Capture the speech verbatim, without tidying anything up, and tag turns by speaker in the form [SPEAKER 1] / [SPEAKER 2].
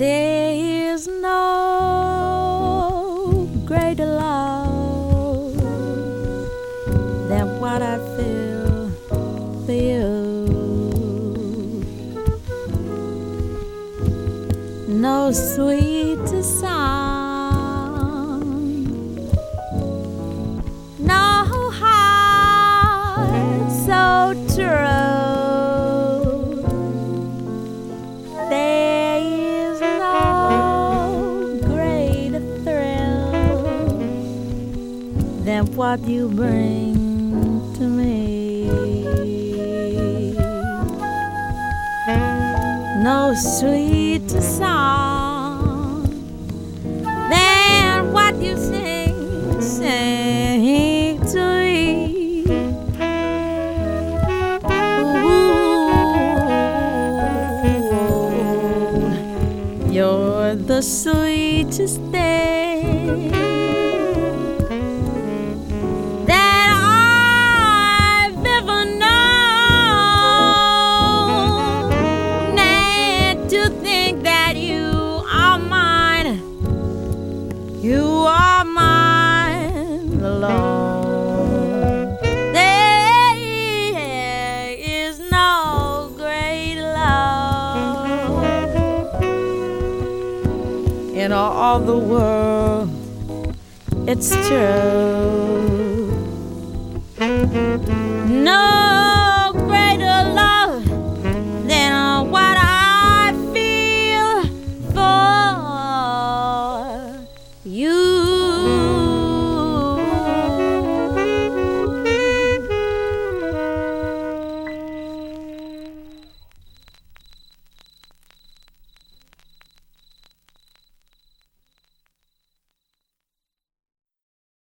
[SPEAKER 1] There is no greater love than what I feel for you. No sweeter song, no heart so true. There is no greater thrill than what you bring to me. No sweeter song than what you sing, sing to me. Ooh, you're the sweetest thing that I've ever known. And to think that you are mine, you are mine alone. There is no great love in all the world. It's true. No